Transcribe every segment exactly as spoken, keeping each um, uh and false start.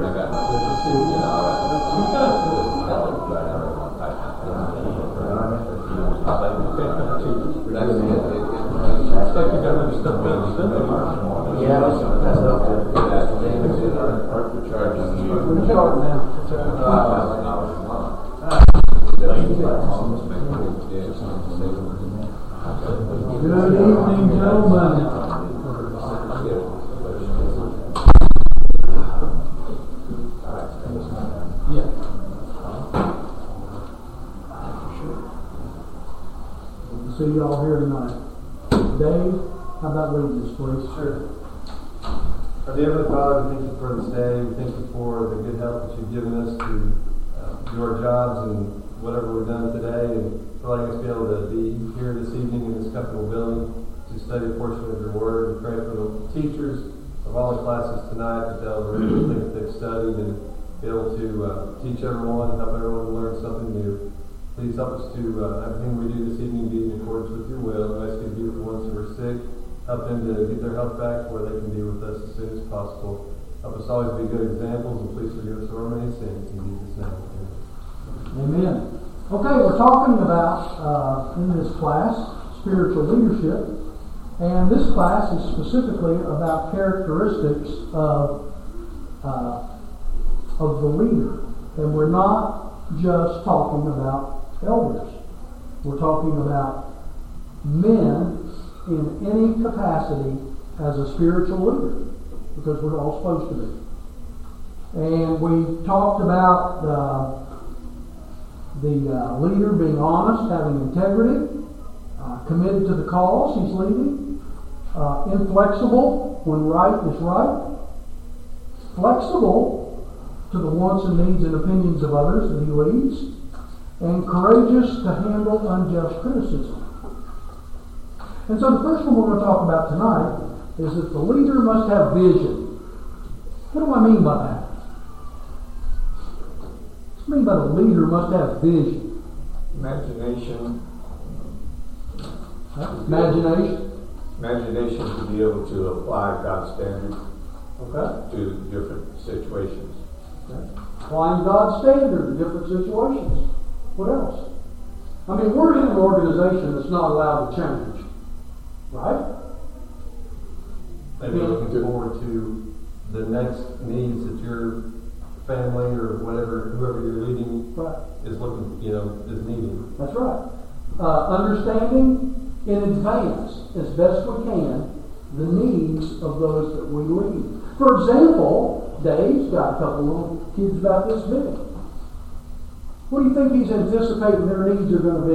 Good evening, gentlemen. Yeah. See you all here tonight. Dave, how about leading us, please? Sure. Our dear Heavenly Father, we thank you for this day. We thank you for the good help that you've given us to uh, do our jobs and whatever we've done today, and for letting us be able to be here this evening in this comfortable building to study a portion of your word. We pray for the teachers of all the classes tonight that they'll really think that they've studied and be able to uh, teach everyone, help everyone to learn something new. Please help us to uh, everything we do this evening be in accordance with your will. I ask you to be with the ones who are sick. Help them to get their health back where they can be with us as soon as possible. Help us always be good examples, and please forgive us for our many sins. In Jesus' name. Amen. Amen. Okay, we're talking about, uh, in this class, spiritual leadership. And this class is specifically about characteristics of, uh, of the leader. And we're not just talking about elders. We're talking about men in any capacity as a spiritual leader, because we're all supposed to be. And we talked about uh, the uh, leader being honest, having integrity, uh, committed to the cause he's leading, uh, inflexible when right is right, flexible to the wants and needs and opinions of others that he leads, and courageous to handle unjust criticism. And so the first one we're going to talk about tonight is that the leader must have vision. What do I mean by that? What do I mean by the leader must have vision? Imagination. Huh? Imagination? Imagination to be able to apply God's standard Okay. to different situations. Okay. Applying God's standard to different situations. What else? I mean, we're in an organization that's not allowed to change. Right? Maybe looking forward to the next needs that your family or whatever, whoever you're leading Right. is looking, you know, is needing. That's right. Uh, understanding in advance, as best we can, the needs of those that we lead. For example, Dave's got a couple little kids about this big. What do you think he's anticipating their needs are going to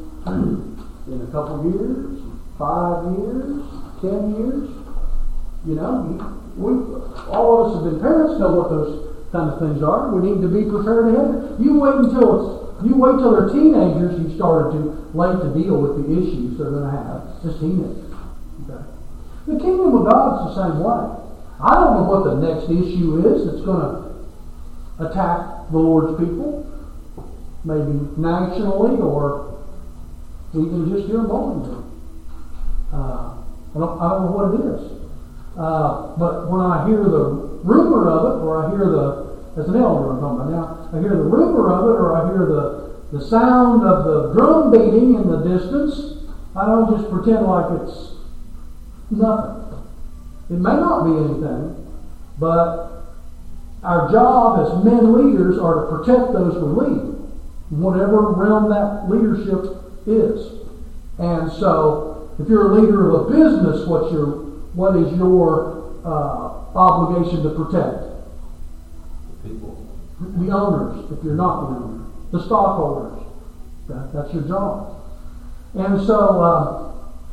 be in a couple of years, five years, ten years? You know, we all of us have been parents, know what those kind of things are. We need to be prepared ahead. You wait until it's, you wait till they're teenagers. You started too late to deal with the issues they're going to have as teenagers. Okay. The kingdom of God's the same way. I don't know what the next issue is that's going to attack the Lord's people, maybe nationally or even just here in Bowling. Uh, I don't, I don't know what it is. Uh, but when I hear the rumor of it, or I hear the, as an elder I'm talking about now, I hear the rumor of it, or I hear the, the sound of the drum beating in the distance, I don't just pretend like it's nothing. It may not be anything, but our job as men leaders are to protect those we lead, whatever realm that leadership is. And so, if you're a leader of a business, what's your What is your uh, obligation to protect? People. The owners, if you're not the owner. The stockholders. That, that's your job. And so, uh,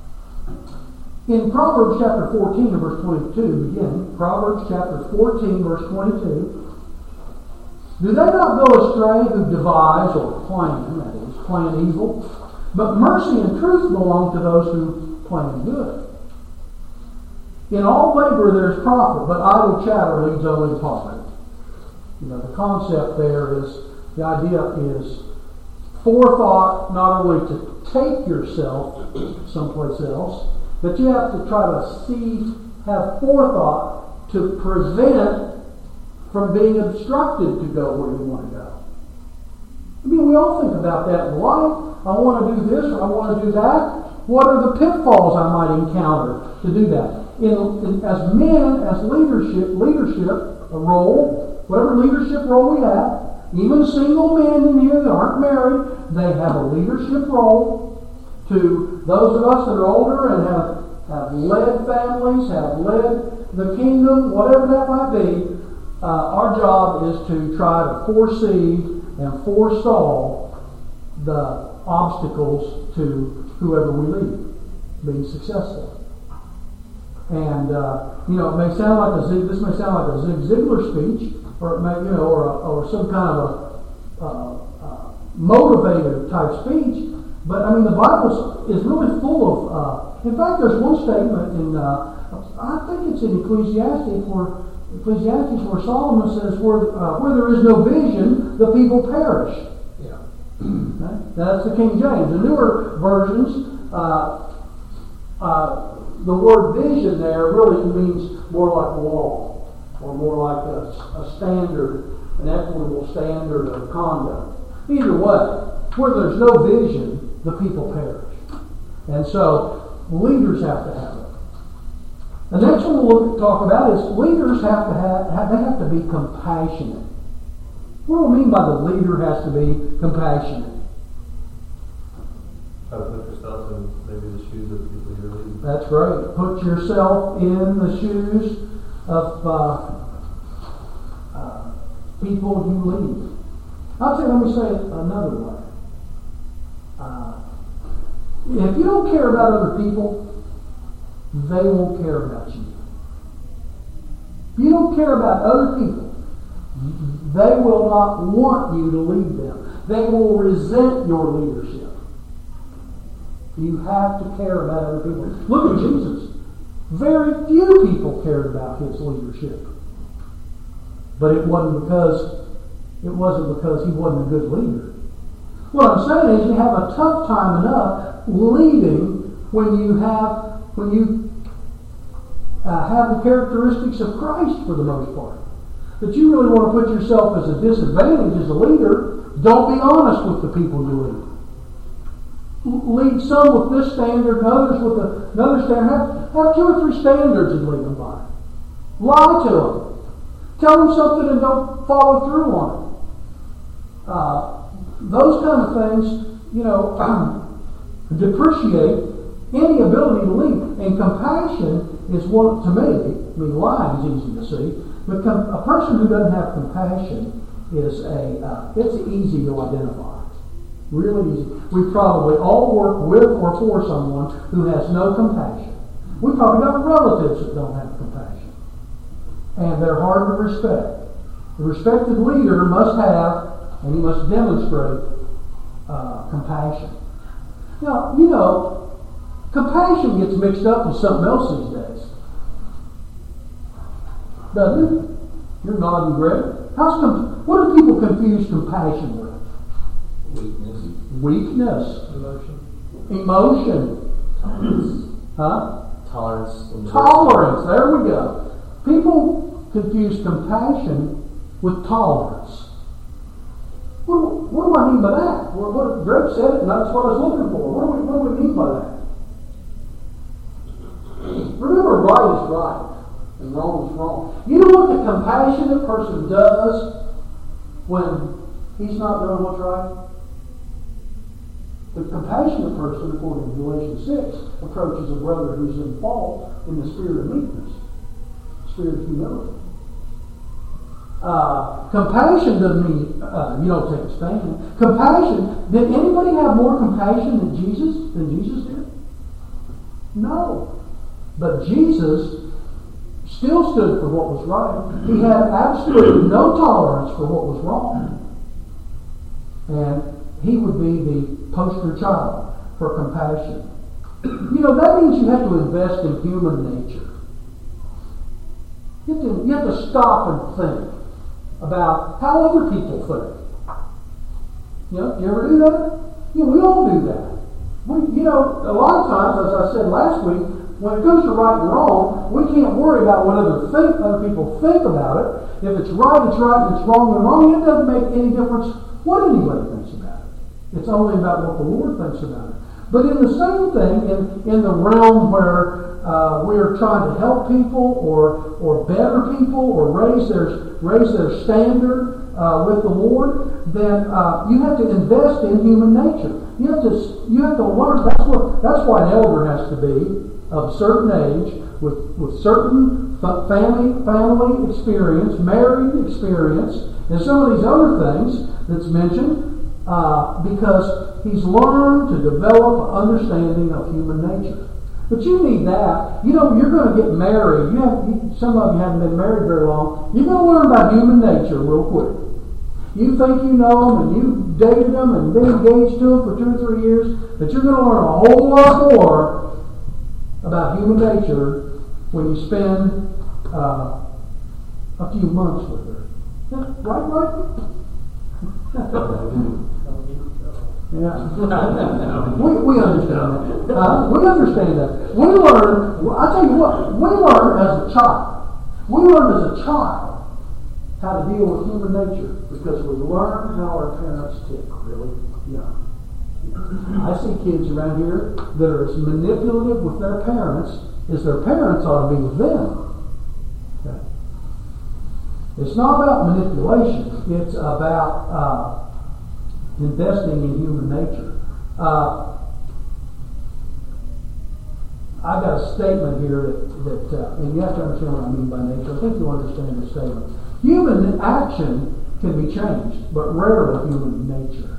in Proverbs chapter fourteen, verse twenty-two, again, Proverbs chapter fourteen, verse twenty-two, do they not go astray who devise or plan, that is, plan evil? But mercy and truth belong to those who plan good. In all labor there is profit, but idle chatter leads only to poverty. You know, the concept there is, the idea is forethought not only to take yourself someplace else, but you have to try to see, have forethought to prevent from being obstructed to go where you want to go. I mean, we all think about that in life. I want to do this or I want to do that. What are the pitfalls I might encounter to do that? In, in, as men, as leadership, leadership a role, whatever leadership role we have, even single men in here that aren't married, they have a leadership role. To those of us that are older and have, have led families, have led the kingdom, whatever that might be, uh, our job is to try to foresee and forestall the obstacles to whoever we lead being successful. And uh, you know, it may sound like a Zig. This may sound like a Zig Ziglar speech, or it may, you know, or a, or some kind of a uh, uh, motivated type speech. But I mean, the Bible is really full of. Uh, in fact, there's one statement in. Uh, I think it's in Ecclesiastes where Ecclesiastes where Solomon says, "Where uh, where there is no vision, the people perish." Yeah. Okay? That's the King James. The newer versions. Uh, uh, The word vision there really means more like law, or more like a, a standard, an equitable standard of conduct. Either way, where there's no vision, the people perish. And so, leaders have to have it. The next one we'll look, talk about is leaders have to have, have, they have to be compassionate. What do I mean by the leader has to be compassionate? How to put yourself in maybe the shoes of the people you're leading. That's right. Put yourself in the shoes of uh, uh, people you lead. I'll tell you, let me say it another way. Uh, if you don't care about other people, they won't care about you. If you don't care about other people, they will not want you to lead them. They will resent your leadership. You have to care about other people. Look at Jesus. Very few people cared about his leadership. But it wasn't because it wasn't because he wasn't a good leader. What I'm saying is you have a tough time enough leading when you have when you uh, have the characteristics of Christ for the most part. But you really want to put yourself as a disadvantage as a leader. Don't be honest with the people you lead. Lead some with this standard and others with another standard. Have, have two or three standards and lead them by. Lie to them. Tell them something and don't follow through on it. Uh, those kind of things, you know, depreciate any ability to lead. And compassion is one, to me, I mean, lying is easy to see, but com- a person who doesn't have compassion is a, uh, it's easy to identify. Really easy. We probably all work with or for someone who has no compassion. We probably got relatives that don't have compassion. And they're hard to respect. The respected leader must have, and he must demonstrate, uh, compassion. Now, you know, compassion gets mixed up with something else these days. Doesn't it? You're nodding, Greg. How's com- what do people confuse compassion with? Weakness. Weakness. Emotion. Emotion. Tolerance. Huh? Tolerance. Tolerance. There we go. People confuse compassion with tolerance. What, what do I mean by that? Well, what, Greg said it, and that's what I was looking for. What do we, what do we mean by that? Remember, right is right, and wrong is wrong. You know what the compassionate person does when he's not doing what's right? The compassionate person, according to Galatians six, approaches a brother who's in fault in the spirit of meekness, spirit of humility. Uh, compassion doesn't mean uh, you don't take a stand. Compassion, did anybody have more compassion than Jesus, than Jesus did? No. But Jesus still stood for what was right. He had absolutely no tolerance for what was wrong. And he would be the poster child for compassion. You know, that means you have to invest in human nature. You have to, you have to stop and think about how other people think. You know, do you ever do that? You know, we all do that. We, you know, a lot of times, as I said last week, When it comes to right and wrong, we can't worry about what other think, other people think about it. If it's right, it's right, and it's wrong, and wrong. It doesn't make any difference what anybody thinks about it. It's only about what the Lord thinks about it. But in the same thing, in, in the realm where uh, we're trying to help people or or better people or raise their raise their standard uh, with the Lord, then uh, you have to invest in human nature. You have to you have to learn. That's what that's why an elder has to be of a certain age, with with certain family family experience, married experience, and some of these other things that's mentioned, uh, because he's learned to develop an understanding of human nature. But you need that. You know, you're going to get married. You have you, some of you haven't been married very long. You're going to learn about human nature real quick. You think you know them, and you dated them, and been engaged to them for two or three years, but you're going to learn a whole lot more about human nature when you spend uh, a few months with her. Yeah, right, right? Yeah. we, we understand that. Uh, we understand that. We learn, I tell you what, we learn as a child. We learn as a child how to deal with human nature because we learn how our parents tick really young. I see kids around here that are as manipulative with their parents as their parents ought to be with them. Okay. It's not about manipulation. It's about uh, investing in human nature. Uh, I got a statement here that, that uh, and you have to understand what I mean by nature. I think you'll understand the statement. Human action can be changed, but rarely human nature.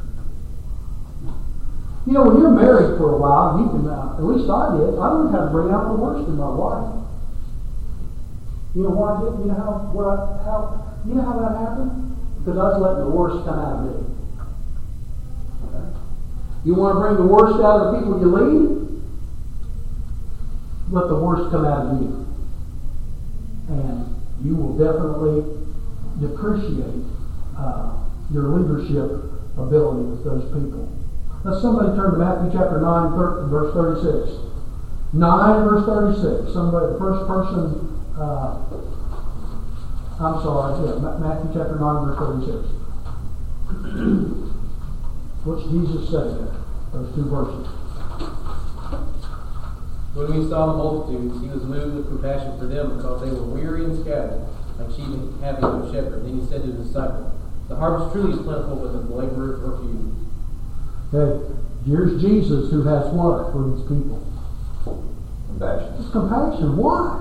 You know, when you're married for a while, you can, uh, at least I did, I learned how to bring out the worst in my wife. You know why I did? You know how, what I, how, you know how that happened? Because I was letting the worst come out of me. Okay? You want to bring the worst out of the people you lead? Let the worst come out of you. And you will definitely depreciate uh, your leadership ability with those people. Let somebody turn to Matthew chapter nine, verse thirty-six. nine, verse thirty-six. Somebody, the first person, uh, I'm sorry, yeah, Matthew chapter nine, verse thirty-six. What's Jesus say there? Those two verses. When we saw the multitudes, he was moved with compassion for them because they were weary and scattered, like sheep having no shepherd. Then he said to his disciples, "The harvest truly is plentiful, but the laborers are few." Okay, here's Jesus who has what for these people? Compassion. It's compassion. Why?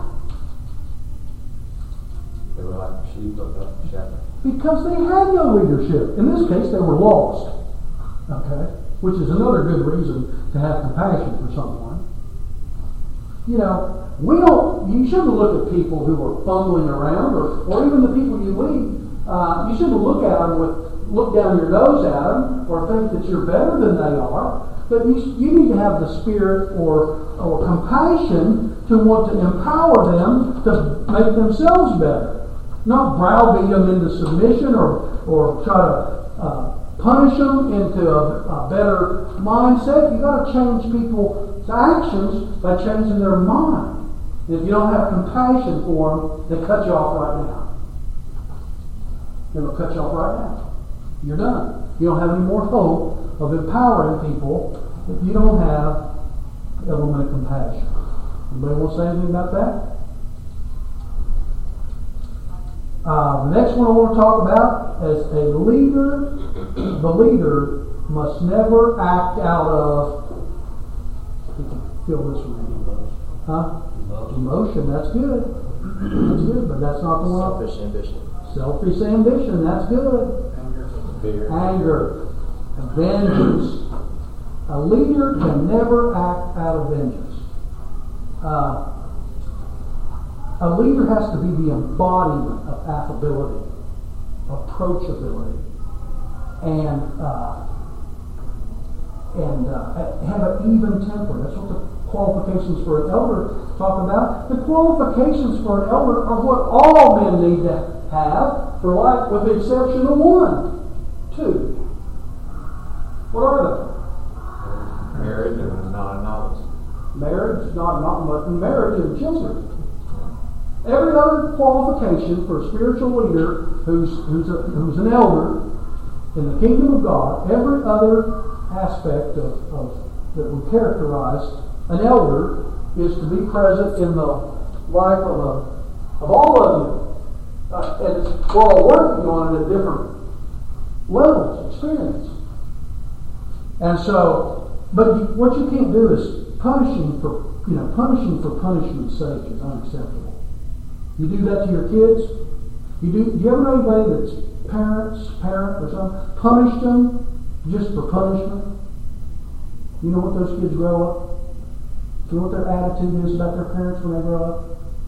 They were like sheep without a shepherd. Because they had no leadership. In this case, they were lost. Okay, which is another good reason to have compassion for someone. You know, we don't. You shouldn't look at people who are fumbling around, or, or even the people you lead. Uh, you shouldn't look at them with look down your nose at them, or think that you're better than they are. But you you need to have the spirit or or compassion to want to empower them to make themselves better, not browbeat them into submission or or try to uh, punish them into a, a better mindset. You got to change people's actions by changing their mind. If you don't have compassion for them, they cut you off right now. They'll cut you off right now. You're done. You don't have any more hope of empowering people if you don't have the element of compassion. Anybody want to say anything about that? Uh, the next one I want to talk about is a leader. The leader must never act out of. You can feel this one. Huh? Emotion. That's good. That's good, but that's not the one. Selfish ambition. Selfish ambition. That's good. Fear. Anger, vengeance. A leader can never act out of vengeance. Uh, a leader has to be the embodiment of affability, approachability, and uh, and uh, have an even temper. That's what the qualifications for an elder talk about. The qualifications for an elder are what all men need to have for life, with the exception of one. Two. What are they? Married and non-novice. Marriage, not, not much, marriage and children. Every other qualification for a spiritual leader who's, who's, a, who's an elder in the kingdom of God, every other aspect of, of that would characterize an elder is to be present in the life of, a, of all of you. Uh, and it's, we're all working on it at different levels, experience. And so, but you, what you can't do is punishing for, you know, punishing for punishment's sake is unacceptable. You do that to your kids. You do. You ever know anybody that's parents, parent or something, punished them just for punishment? You know what those kids grow up? Do you know what their attitude is about their parents when they grow up?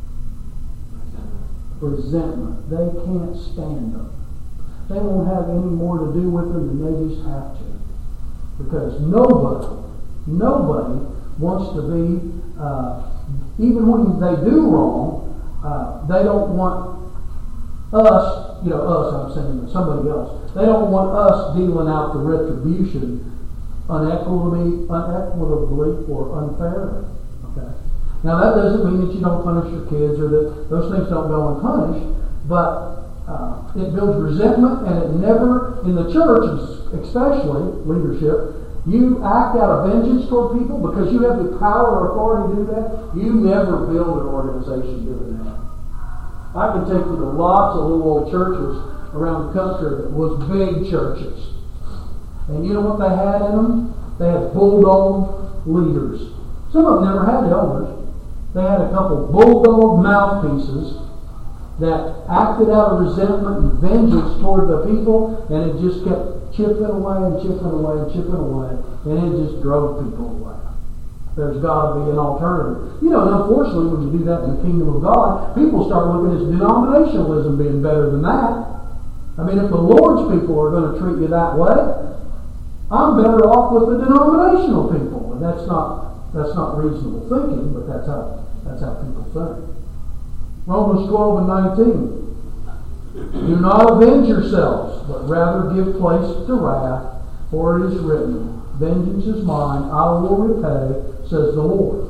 Resentment. They can't stand them. They won't have any more to do with them than they just have to. Because nobody, nobody wants to be, uh, even when they do wrong, uh, they don't want us, you know, us, I'm saying somebody else, they don't want us dealing out the retribution unequitably, unequitably or unfairly. Okay. Now that doesn't mean that you don't punish your kids or that those things don't go unpunished, but uh, it builds resentment, and it never, in the church especially, leadership, you act out of vengeance toward people because you have the power or authority to do that. You never build an organization doing that. I can take you to lots of little old churches around the country that was big churches. And you know what they had in them? They had bulldog leaders. Some of them never had elders. They had a couple bulldog mouthpieces that acted out of resentment and vengeance toward the people, and it just kept chipping away and chipping away and chipping away, and it just drove people away. There's got to be an alternative. You know, and unfortunately, when you do that in the kingdom of God, people start looking at denominationalism being better than that. I mean, if the Lord's people are going to treat you that way, I'm better off with the denominational people. And that's not that's not reasonable thinking, but that's how that's how people think. Romans twelve and nineteen. Do not avenge yourselves, but rather give place to wrath, for it is written, vengeance is mine, I will repay, says the Lord.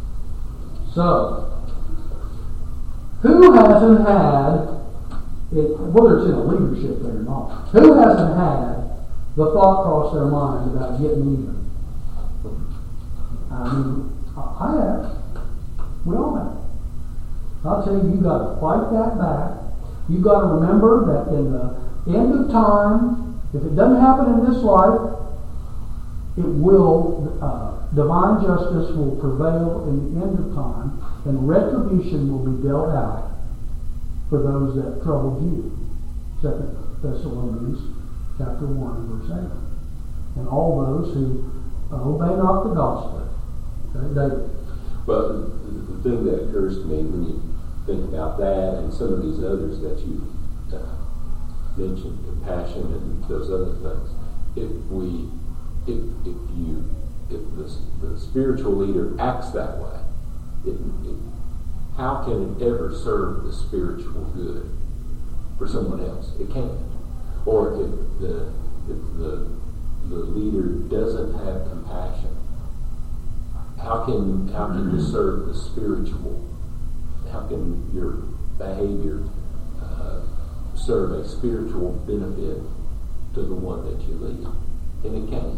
So, who hasn't had, it, whether it's in a leadership thing or not, who hasn't had the thought cross their mind about getting even? I mean, I have. We all have. I'll tell you, you've got to fight that back. You've got to remember that in the end of time, if it doesn't happen in this life, it will, uh, divine justice will prevail in the end of time, and retribution will be dealt out for those that troubled you. Second Thessalonians chapter one, verse eight. And all those who obey not the gospel. Okay, David. But the, the thing that occurs to me when you think about that and some of these others that you uh, mentioned, compassion and those other things, if we, if if you, if the, the spiritual leader acts that way, it, it, how can it ever serve the spiritual good for someone else? It can't. Or if the if the the leader doesn't have compassion, how can how can you serve the spiritual? How can your behavior uh, serve a spiritual benefit to the one that you lead? And it can't.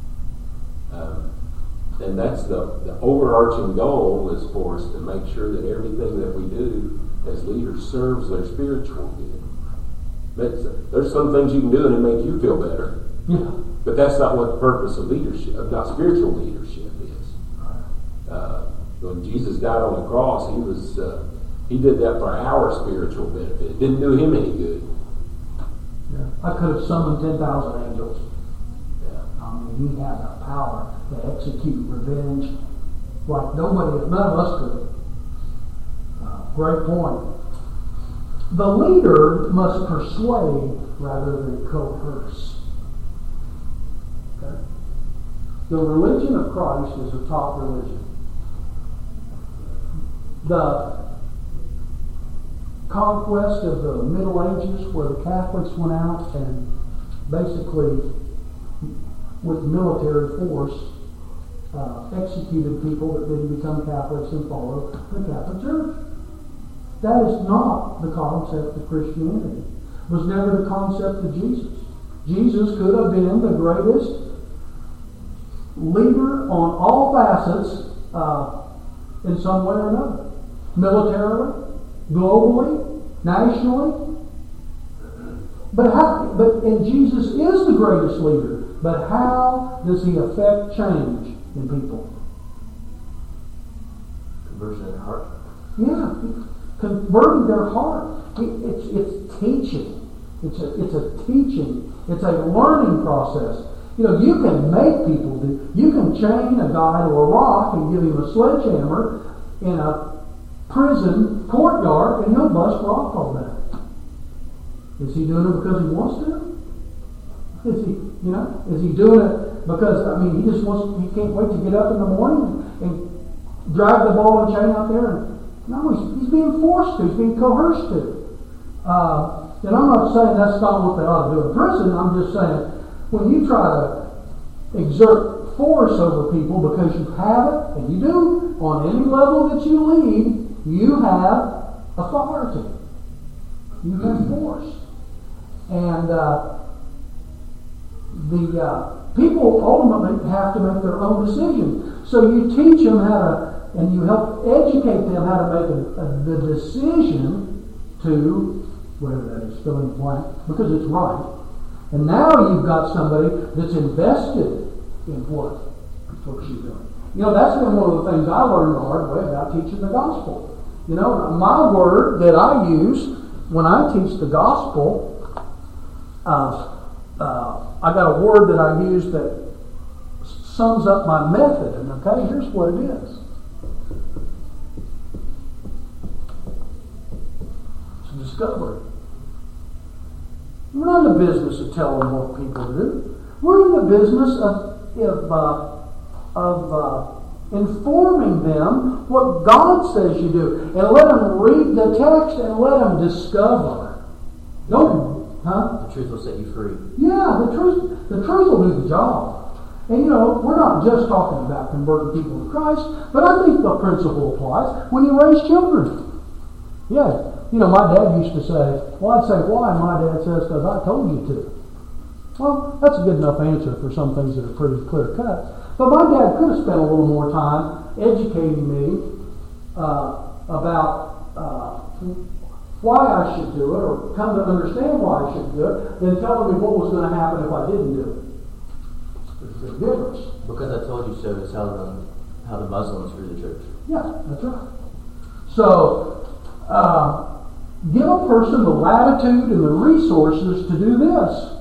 Um, and that's the, the overarching goal is for us to make sure that everything that we do as leaders serves their spiritual good. But there's some things you can do and it make you feel better. Yeah. But that's not what the purpose of leadership, of not spiritual leadership is. Uh, when Jesus died on the cross, he was uh, he did that for our spiritual benefit. It didn't do him any good. Yeah. I could have summoned ten thousand angels. Yeah. I mean, he had the power to execute revenge like nobody, none of us could. Uh, great point. The leader must persuade rather than coerce. Okay? The religion of Christ is a top religion. The conquest of the Middle Ages, where the Catholics went out and basically with military force uh, executed people that didn't become Catholics and follow the Catholic Church. That is not the concept of Christianity. It was never the concept of Jesus. Jesus could have been the greatest leader on all facets uh, in some way or another. Militarily, globally, nationally. But how, but and Jesus is the greatest leader. But how does he affect change in people? Conversion in the heart. Yeah, converting their heart. It's it's teaching. It's a it's a teaching. It's a learning process. You know, you can make people do. You can chain a guy to a rock and give him a sledgehammer in a prison courtyard, and he'll bust rock all day. Is he doing it because he wants to? Is he, you know, is he doing it because, I mean, he just wants, he can't wait to get up in the morning and drag the ball and chain out there? And, no, he's, he's being forced to. He's being coerced to. Uh, and I'm not saying that's not what they ought to do in prison. I'm just saying, when you try to exert force over people because you have it, and you do, on any level that you lead, you have authority. You have force. And uh, the uh, people ultimately have to make their own decision. So you teach them how to, and you help educate them how to make a, a, the decision to, whatever that is, fill in the blank, because it's right. And now you've got somebody that's invested in what, what she's doing. You know, that's been one of the things I learned the hard way about teaching the gospel. You know, my word that I use when I teach the gospel, uh, uh, I got a word that I use that sums up my method. And okay, here's what it is. It's a discovery. We're not in the business of telling what people to do. We're in the business of of, uh, of uh, informing them what God says you do, and let them read the text and let them discover. Don't, huh? The truth will set you free. Yeah, the truth. The truth will do the job. And you know, we're not just talking about converting people to Christ, but I think the principle applies when you raise children. Yeah. You know, my dad used to say, well, I'd say, why? And my dad says, because I told you to. Well, that's a good enough answer for some things that are pretty clear cut. But my dad could have spent a little more time educating me uh, about uh, why I should do it, or come to understand why I should do it, than telling me what was going to happen if I didn't do it. There's a big difference. Because I told you so is how the, how the Muslims grew the church. Yeah, that's right. So, uh, give a person the latitude and the resources to do this.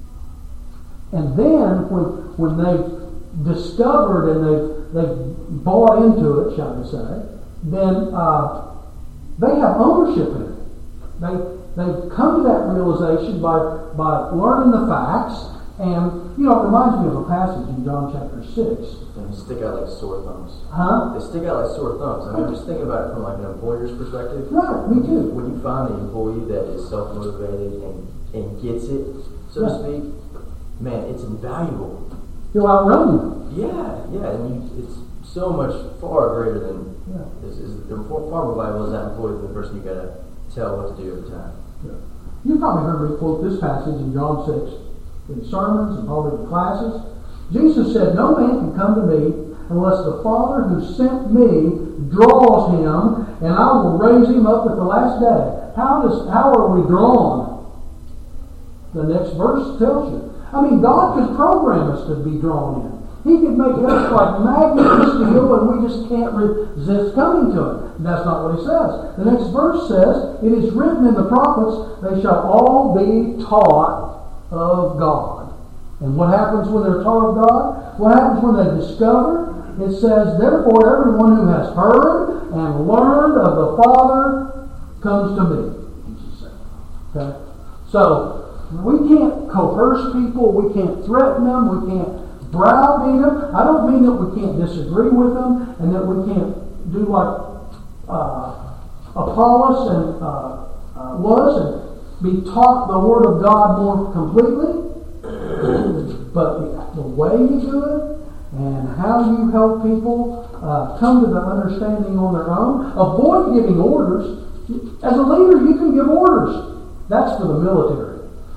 And then when when they've discovered and they've, they've bought into it, shall we say, then uh, they have ownership in it. They, they've come to that realization by, by learning the facts. And, you know, it reminds me of a passage in John chapter six. And they stick out like sore thumbs. Huh? They stick out like sore thumbs. I mean, just think about it from like an employer's perspective. Right, me too. When you find the employee that is self-motivated and, and gets it, so yeah. to speak, man, it's invaluable. You'll outrun you. Yeah, yeah, and you, it's so much far greater than Yeah. is, is far more valuable as that employee than the person you gotta tell what to do every time. Yeah. You've probably heard me quote this passage in John six in sermons and probably in classes. Jesus said, "No man can come to me unless the Father who sent me draws him, and I will raise him up at the last day." How does how are we drawn? The next verse tells you. I mean, God could program us to be drawn in. He could make us like magnets of steel, and we just can't resist coming to it. And that's not what he says. The next verse says, "It is written in the prophets, they shall all be taught of God." And what happens when they're taught of God? What happens when they discover? It says, "Therefore everyone who has heard and learned of the Father comes to me." Jesus said. Okay? So, we can't coerce people, we can't threaten them, we can't browbeat them. I don't mean that we can't disagree with them and that we can't do like uh, Apollos and uh, uh, was and be taught the Word of God more completely. But the, the way you do it and how you help people uh, come to the understanding on their own. Avoid giving orders. As a leader, you can give orders. That's for the military.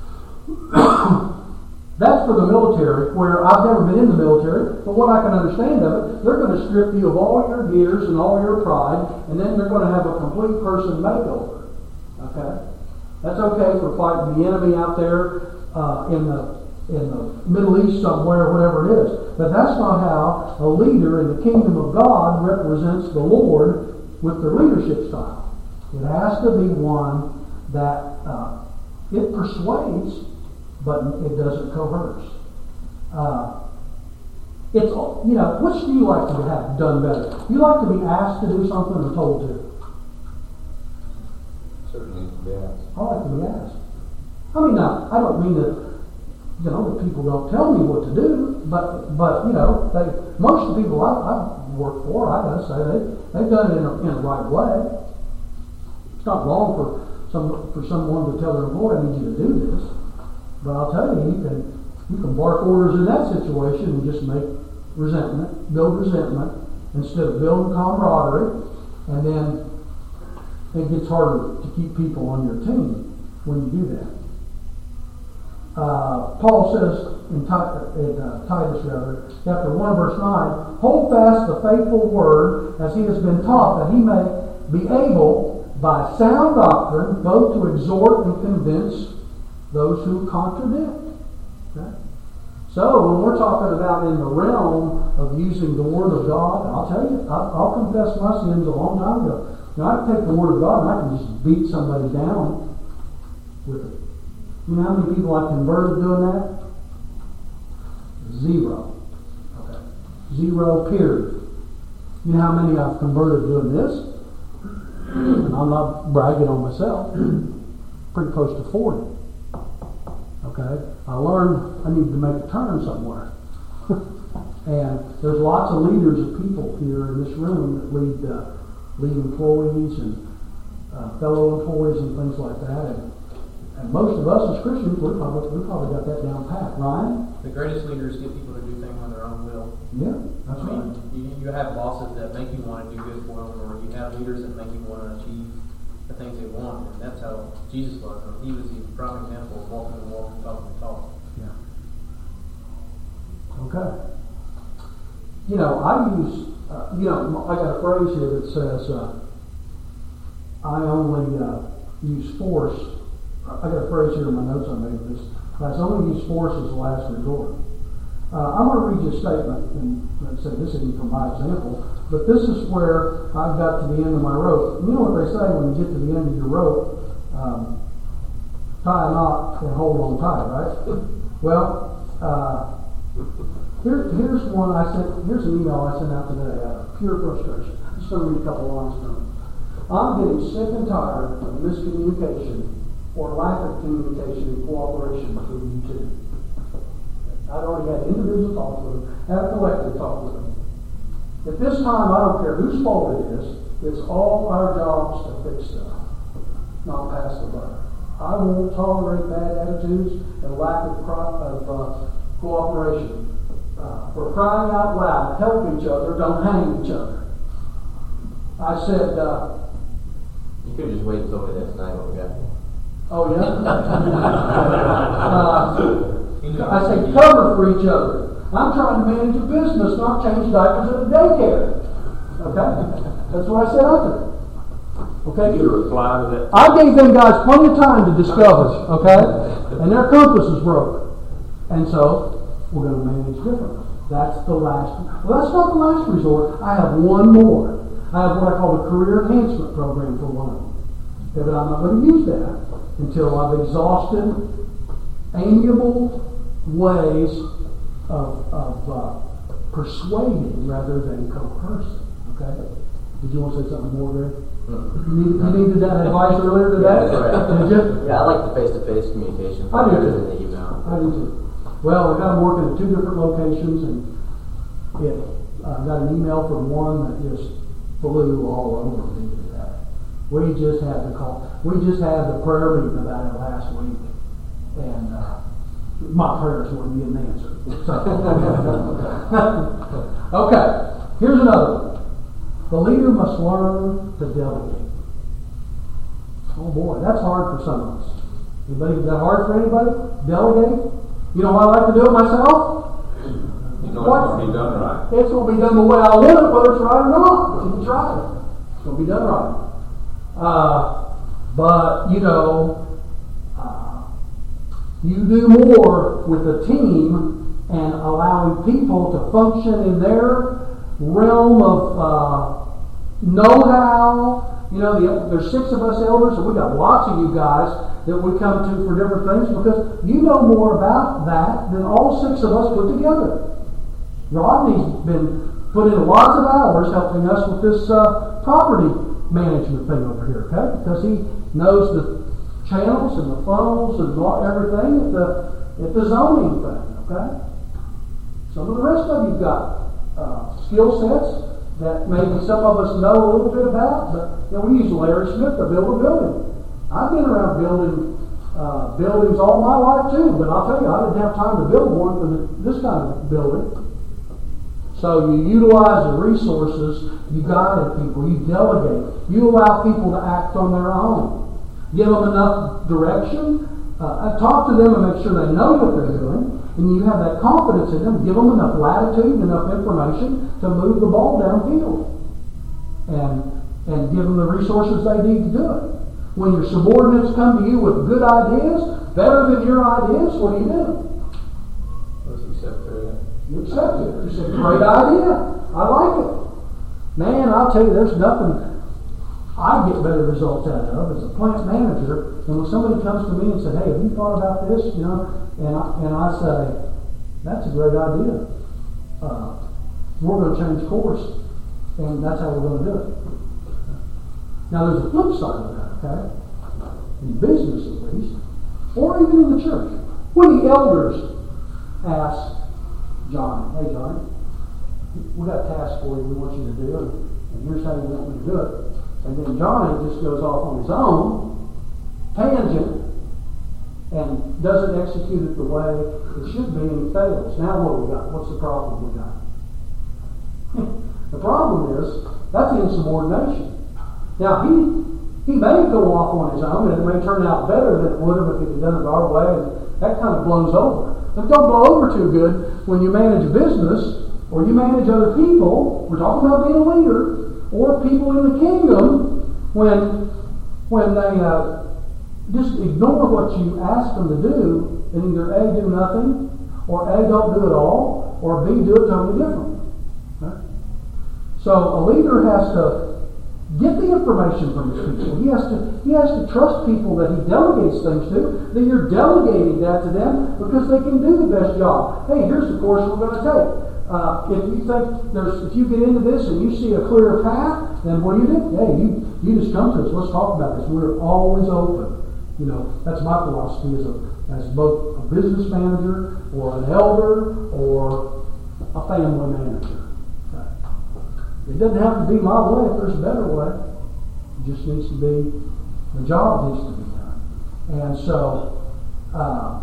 That's for the military, where I've never been in the military, but what I can understand of it, they're going to strip you of all your gears and all your pride, and then they're going to have a complete person makeover. Okay? That's okay for fighting the enemy out there uh, in the in the Middle East somewhere, whatever it is. But that's not how a leader in the kingdom of God represents the Lord with their leadership style. It has to be one that uh, it persuades, but it doesn't coerce. Uh, it's you know, which do you like to have done better? You like to be asked to do something or told to? Certainly, yeah. I like to be asked. I mean, now, I don't mean that, you know, that people don't tell me what to do, but, but you know, they, most of the people I, I've worked for, I gotta say, they, they've done it in a, in a right way. It's not wrong for some for someone to tell their employee, I need you to do this. But I'll tell you, you can, you can bark orders in that situation and just make resentment, build resentment, instead of building camaraderie, and then it gets harder to keep people on your team when you do that. Uh, Paul says in, Titus, in uh, Titus, rather, chapter one, verse nine, hold fast the faithful word as he has been taught, that he may be able, by sound doctrine, both to exhort and convince those who contradict. Okay? So, when we're talking about in the realm of using the Word of God, I'll tell you, I'll, I'll confess my sins a long time ago. Now, I can take the Word of God and I can just beat somebody down with it. You know how many people I've converted doing that? Zero. Okay. Zero, period. You know how many I've converted doing this? And I'm not bragging on myself. Pretty close to forty. Okay? I learned I need to make a turn somewhere. And there's lots of leaders of people here in this room that lead uh, lead employees and uh, fellow employees and things like that. And, and most of us as Christians, we probably, we probably got that down pat. Ryan? The greatest leaders get people to do things on their own will. Yeah, that's I mean, right. you, you have bosses that make you want to do good for them, or you have leaders that make you want to achieve the things they want, and that's how Jesus was. I mean, he was the prime example of walking the walk and talking the talk. Yeah. Okay. You know, I use, uh, you know, I got a phrase here that says, uh, I only uh, use force. I got a phrase here in my notes I made of this. I only use force as a last resort. Uh, I'm going to read you a statement, and let's say this isn't from my example, but this is where I've got to the end of my rope. You know what they say when you get to the end of your rope, um, tie a knot and hold on tight, right? Well, uh, here, here's one I sent. Here's an email I sent out today out of pure frustration. I'm just going to read a couple lines from it. I'm getting sick and tired of miscommunication or lack of communication and cooperation between you two. I've already had individual talks with them, had a collective talk with them. At this time, I don't care whose fault it is, it's all our jobs to fix stuff, not pass the buck. I won't tolerate bad attitudes and lack of, cro- of uh, cooperation. Uh, for crying out loud, help each other, don't hang each other. I said, uh, You could just wait until the next night when we got here. oh yeah? uh, I say cover for each other. I'm trying to manage a business, not change diapers at a daycare. Okay? That's what I said out there. Okay? You reply to that? I gave them guys plenty of time to discover, okay? And their compass is broke. And so, we're going to manage differently. That's the last. Well, that's not the last resort. I have one more. I have what I call the career enhancement program for one of them. Okay, but I'm not going to use that until I've exhausted amiable ways of, of uh, persuading rather than coercing. Okay? Did you want to say something more, Greg? You, need, you needed that advice earlier today? Yeah, that's right. Did you? Yeah, I like the face-to-face communication. I do better too. than the email. I do too. Well, I got them working at two different locations, and it, I got an email from one that just flew all over me today. We just had the call. We just had the prayer meeting about it last week, and uh, My prayers weren't getting answered. Okay, here's another one. The leader must learn to delegate. Oh boy, that's hard for some of us. Anybody, is that hard for anybody? Delegate? You know why I like to do it myself? You know it's going to be done right. It's going to be done the way I want it, whether it's right or not. Until you try it. It's going to be done right. Uh, but, you know, uh, you do more with a team and allowing people to function in their realm of uh, know-how. You know, the, there's six of us elders, and we got lots of you guys that we come to for different things because you know more about that than all six of us put together. Rodney's been put in lots of hours helping us with this uh, property management thing over here, okay? Because he knows the channels and the funnels and everything at the at the zoning thing, okay? Some of the rest of you've got uh, skill sets that maybe some of us know a little bit about, but you know, we use Larry Smith to build a building. I've been around building uh, buildings all my life too, but I'll tell you, I didn't have time to build one for the, this kind of building. So you utilize the resources, you guide people, you delegate, you allow people to act on their own. Give them enough direction, uh, talk to them and make sure they know what they're doing, and you have that confidence in them. Give them enough latitude, enough information to move the ball downfield, and and give them the resources they need to do it. When your subordinates come to you with good ideas, better than your ideas, what do you do? Let's accept that. You accept it. You say, great idea. I like it. Man, I'll tell you, there's nothing I get better results out of as a plant manager than when somebody comes to me and says, hey, have you thought about this? You know, and I, and I say, that's a great idea. Uh, we're going to change course, and that's how we're going to do it. Now, there's a flip side of that, okay? In business, at least, or even in the church. When the elders ask Johnny, hey, Johnny, we got a task for you we want you to do, and here's how you want me to do it. And then Johnny just goes off on his own tangent and doesn't execute it the way it should be, and he fails. Now what have we got? What's the problem we got? The problem is that's insubordination. Now he he may go off on his own, and it may turn out better than it would have if he'd done it our way, and that kind of blows over. But don't blow over too good when you manage a business or you manage other people. We're talking about being a leader. Or people in the kingdom, when when they uh, just ignore what you ask them to do, and either A, do nothing, or A, don't do it all, or B, do it totally different. Okay? So a leader has to get the information from his people. He has to he has to trust people that he delegates things to, that you're delegating that to them because they can do the best job. Hey, here's the course we're going to take. Uh, if you think there's, if you get into this and you see a clear path, then what do you do? Hey, you you just come to us. Let's talk about this. We're always open. You know, that's my philosophy as a as both a business manager or an elder or a family manager. Okay. It doesn't have to be my way if there's a better way. It just needs to be, the job needs to be done. And so, uh,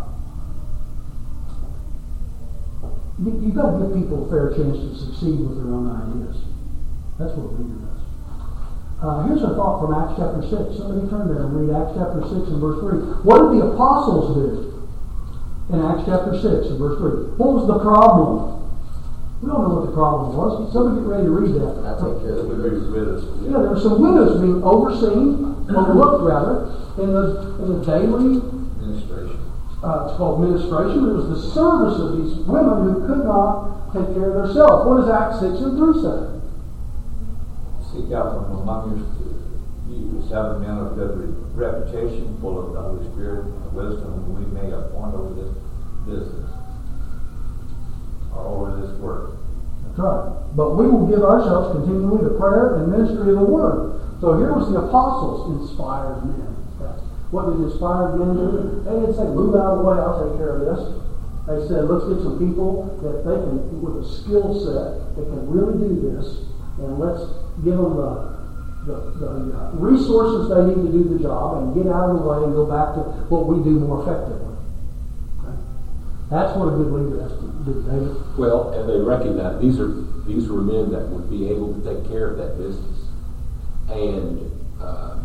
You, you've got to give people a fair chance to succeed with their own ideas. That's what a leader does. Uh, here's a thought from Acts chapter six. Somebody turn there and read Acts chapter six and verse three. What did the apostles do in Acts chapter six and verse three? What was the problem? We don't know what the problem was. Somebody get ready to read that. I take care of the widows. Yeah, there were some widows being overseen, overlooked rather, in the, in the daily Administration. Uh, it's called ministration. It was the service of these women who could not take care of themselves. What does Acts six and three say? Seek out from among you seven men of good reputation, full of the Holy Spirit and wisdom, and we may appoint over this business or over this work. That's right. But we will give ourselves continually to prayer and ministry of the word. So here was the apostles, inspired men. What did inspired men do? They didn't say, move out of the way, I'll take care of this. They said, let's get some people that they can, with a skill set, that can really do this, and let's give them the, the, the uh, resources they need to do the job, and get out of the way and go back to what we do more effectively. Okay? That's what a good leader has to do, David. Well, and they recognize these are these were men that would be able to take care of that business, and uh,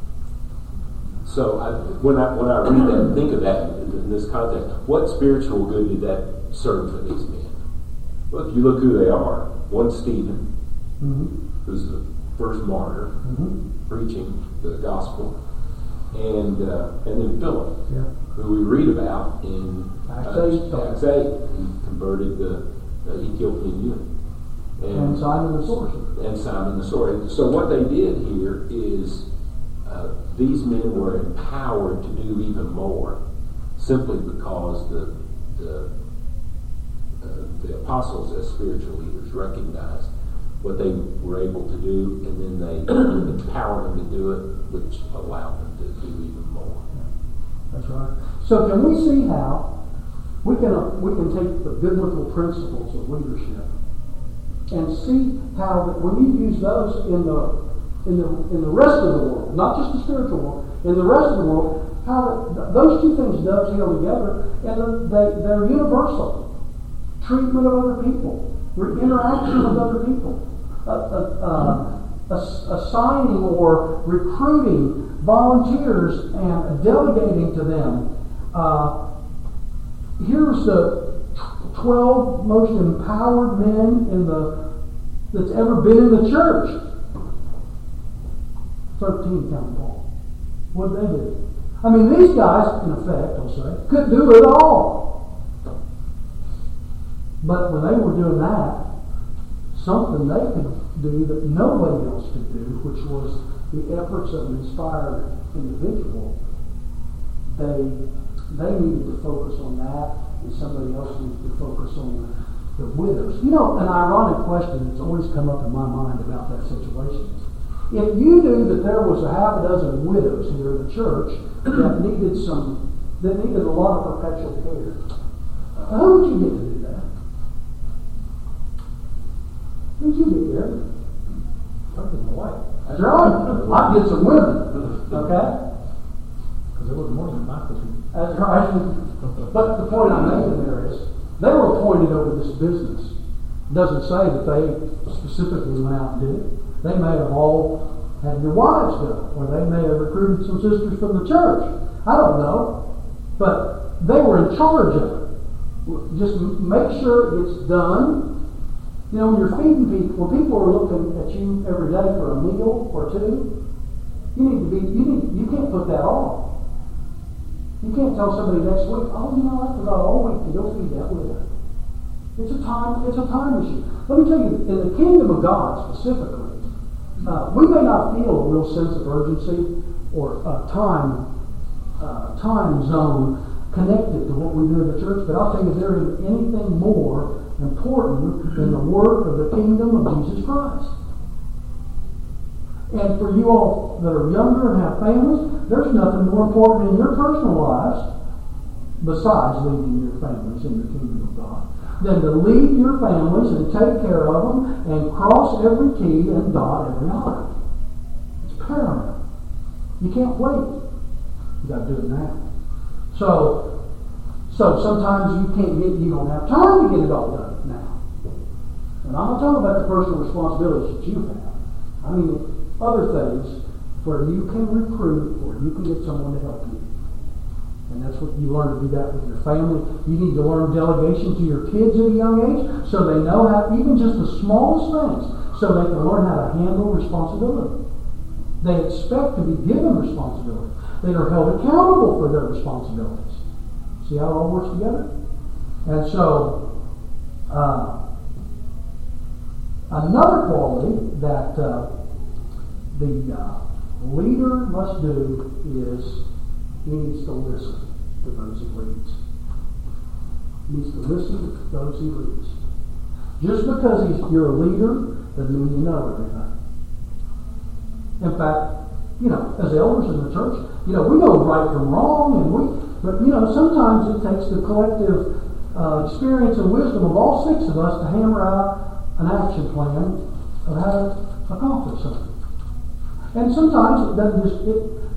so I, when I when I read that and think of that in, in this context, what spiritual good did that serve for these men? Well, if you look who they are, one Stephen, mm-hmm. who's the first martyr, mm-hmm. preaching the gospel, and uh, and then Philip, yeah. who we read about in Acts eight. Uh, Acts eight, he converted the uh, Ethiopian eunuch. And, and Simon the sorcerer. And Simon the sorcerer. So what they did here is uh, these men were empowered to do even more, simply because the the uh, the apostles as spiritual leaders recognized what they were able to do, and then they empowered them to do it, which allowed them to do even more. That's right. So can we see how we can uh, we can take the biblical principles of leadership and see how that when you use those in the in the in the rest of the world, not just the spiritual world, in the rest of the world, how th- those two things dovetail together, and they they're universal. Treatment of other people, interaction with other people, uh, uh, uh, assigning or recruiting volunteers and delegating to them. Uh, here's the twelve most empowered men in the that's ever been in the church. Thirteen, count Paul. What did they do? I mean, these guys, in effect, I'll say, could do it all. But when they were doing that, something they could do that nobody else could do, which was the efforts of an inspired individual, they they needed to focus on that, and somebody else needed to focus on the widows. You know, an ironic question that's always come up in my mind about that situation. If you knew that there was a half a dozen widows here in the church that needed some, that needed a lot of perpetual care, how would you get to do that? Who'd you get there? I'd get my wife. That's right. I'd get some women. Okay? Because there was more than my cookie. That's right. But the point I'm making there is, they were appointed over this business. It doesn't say that they specifically went out and did it. They may have all had their wives go, or they may have recruited some sisters from the church. I don't know. But they were in charge of it. Just make sure it's done. You know, when you're feeding people, when people are looking at you every day for a meal or two, you need to be, you need, you can't put that off. You can't tell somebody next week, oh, you know, I forgot all week to go feed that widow. It's a time, it's a time issue. Let me tell you, in the kingdom of God specifically, uh, we may not feel a real sense of urgency or uh, time, uh, time zone connected to what we do in the church, but I'll tell you, there isn't anything more important than the work of the kingdom of Jesus Christ. And for you all that are younger and have families, there's nothing more important in your personal lives, besides leading your families in the kingdom of God, than to lead your families and take care of them and cross every T and dot every I. It's paramount. You can't wait. You got to do it now. So, So sometimes you can't get, you don't have time to get it all done now. And I'm not talking about the personal responsibilities that you have. I mean other things where you can recruit or you can get someone to help you. And that's what you learn to do that with your family. You need to learn delegation to your kids at a young age so they know how, even just the smallest things, so they can learn how to handle responsibility. They expect to be given responsibility. They are held accountable for their responsibilities. See how it all works together? And so, uh, another quality that uh, the uh, leader must do is he needs to listen to those he leads. He needs to listen to those he leads. Just because he's, you're a leader doesn't mean you know everything. In fact, you know, as elders in the church, you know, we know right from wrong, and we, but you know, sometimes it takes the collective uh, experience and wisdom of all six of us to hammer out an action plan of how to accomplish something. And sometimes it doesn't just, it,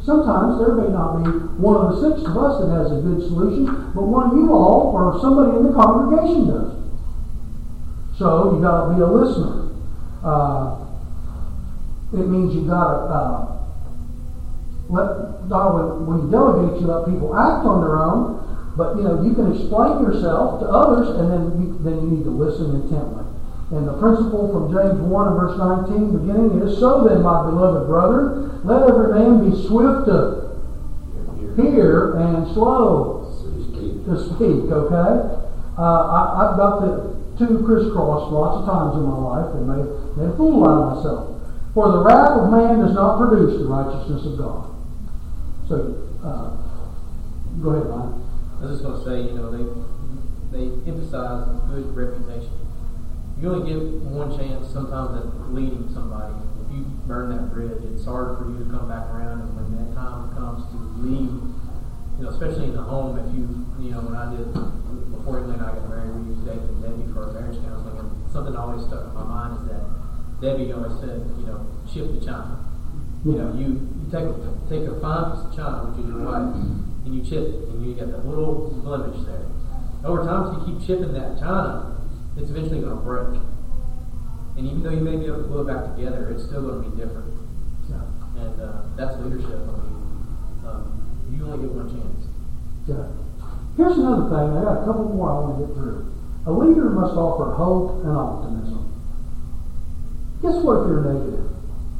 Sometimes there may not be one of the six of us that has a good solution, but one of you all or somebody in the congregation does. So you got to be a listener. Uh, it means you got to uh, let Darwin, when you delegate, you let people act on their own. But you know you can explain yourself to others, and then you, then you need to listen intently. And the principle from James one and verse nineteen beginning is, so then, my beloved brother, let every man be swift to hear and slow to speak, okay? Uh, I, I've got the two crisscrossed lots of times in my life and made, made a fool out of myself. For the wrath of man does not produce the righteousness of God. So, uh, go ahead, Ryan. I was just going to say, you know, they they emphasize a good reputation. You only get one chance sometimes at leading somebody. If you burn that bridge, it's hard for you to come back around. And when that time comes to leave, you know, especially in the home, if you, you know, when I did, before Emily and I got married, we used David and Debbie for our marriage counseling. And something that always stuck in my mind is that Debbie always said, you know, shift the china. You know, you, you take a, take a fine piece of china, which is your wife, and you chip it, and you get that little blemish there. Over time, if you keep chipping that china, it's eventually going to break. And even though you may be able to glue it back together, it's still going to be different. Yeah. And uh, that's leadership. I mean, um, you only get one chance. Yeah. Here's another thing. I got a couple more I want to get through. A leader must offer hope and optimism. Guess what if you're negative?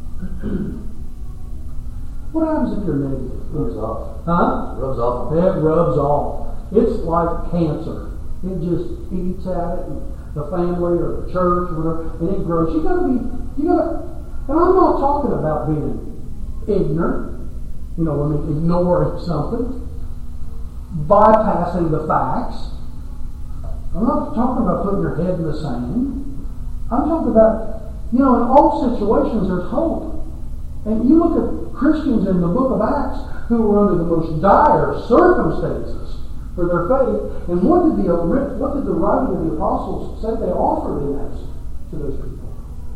What happens if you're negative? Rubs off. Huh? Rubs off. It rubs off. It's like cancer. It just eats at it, and the family or the church or whatever, and it grows. You gotta be, you gotta, and I'm not talking about being ignorant, you know, I mean, ignoring something, bypassing the facts. I'm not talking about putting your head in the sand. I'm talking about, you know, in all situations there's hope. And you look at Christians in the book of Acts who were under the most dire circumstances for their faith, and what did the what did the writing of the apostles say they offered in that to those people?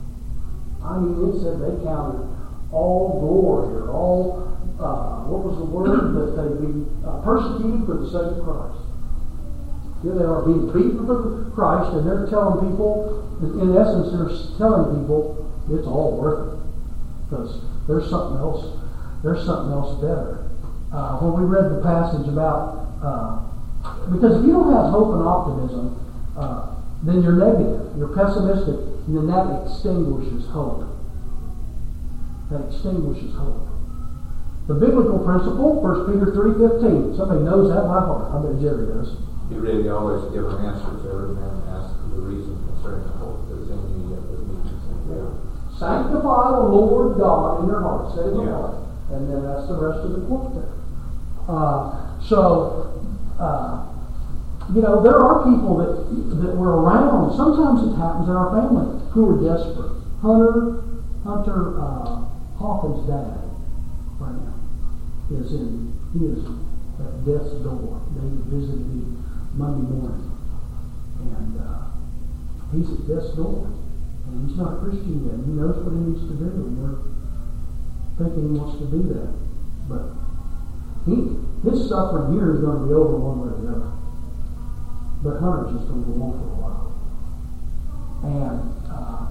I mean, it said they counted all glory or all uh, what was the word that they be uh, persecuted for the sake of Christ. Here they are being beaten for Christ, and they're telling people, in essence, they're telling people it's all worth it because there's something else. There's something else better. Uh, when we read the passage about uh, because if you don't have hope and optimism, uh, then you're negative, you're pessimistic, and then that extinguishes hope. That extinguishes hope. The biblical principle, First Peter three fifteen. Somebody knows that by heart. I bet Jerry does. Be ready always to give an answer to every man asks the reason concerning the hope that is in you yet with me. Yeah. Sanctify the Lord God in your heart. Say it in your Yeah. heart. And then that's the rest of the quote there. Uh, so, uh, you know, there are people that that were around. Sometimes it happens in our family who are desperate. Hunter, Hunter uh, Hawkins' dad, right now, is in. He is at death's door. They visited me Monday morning, and uh, he's at death's door, and he's not a Christian yet. He knows what he needs to do, and we're thinking he wants to do that, but he his suffering here is going to be over one way or the other. But Hunter's just going to go on for a while. And uh,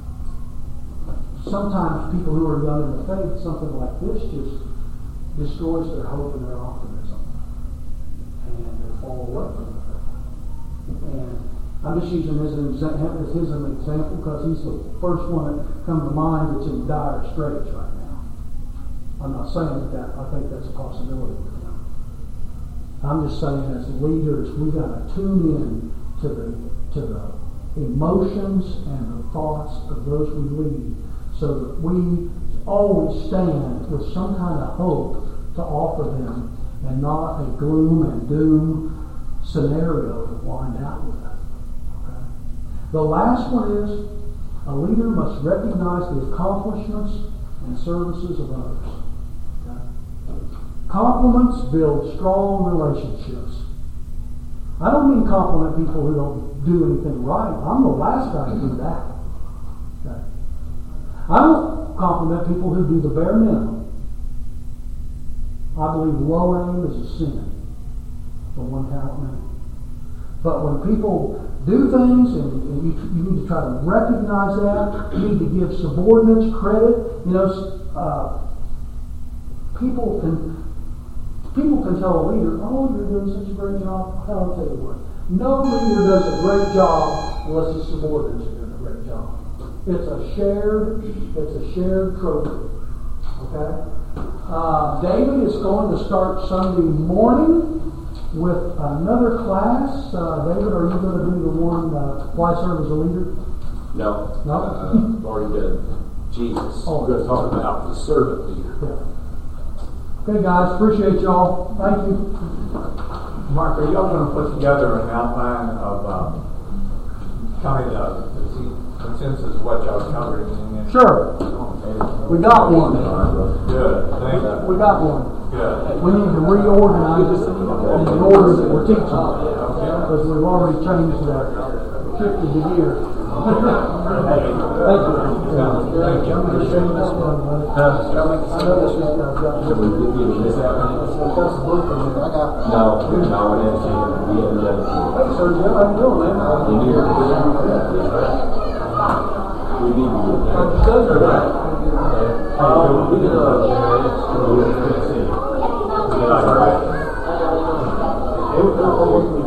sometimes people who are young in the faith, something like this just destroys their hope and their optimism. And they fall away from the faith. And I'm just using his as an example, as his an example because he's the first one that comes to mind that's in dire straits right now. I'm not saying that, that I think that's a possibility with him. I'm just saying, as leaders, we got to tune in to the to the emotions and the thoughts of those we lead, so that we always stand with some kind of hope to offer them, and not a gloom and doom scenario to wind out with. Okay? The last one is a leader must recognize the accomplishments and services of others. Compliments build strong relationships. I don't mean compliment people who don't do anything right. I'm the last guy to do that. Okay. I don't compliment people who do the bare minimum. I believe low aim is a sin for one talent man. But when people do things, and, and you, you need to try to recognize that, you need to give subordinates credit. You know, uh, people can people can tell a leader, "Oh, you're doing such a great job." I'll tell you what, no leader does a great job unless his subordinates are doing a great job. It's a shared, it's a shared trophy. Okay. Uh, David is going to start Sunday morning with another class. Uh, David, are you going to do the one, uh, why serve as a leader? No. No? Uh, I've already done Jesus. Oh. We're going to talk about the servant leader. Yeah. Okay, guys, appreciate y'all. Thank you. Mark, are y'all going to put together an outline of um, kind of the consensus of what y'all covered in this? Sure. We got one. Good. Thank you. We got one. Good. We need to reorganize it in the order that we're teaching, because we've already changed the, shifted the gear. Thank you. Thank you. Thank you. I'm just sharing this one, buddy. I know this one guy's got Can we give you this out? That's the book in there. I got No, no, it hasn't. We haven't done it. Hey, sir, Joe, how you doing, man? We need to We need to get that. How'd you study that? Um, we did a Yeah, all right.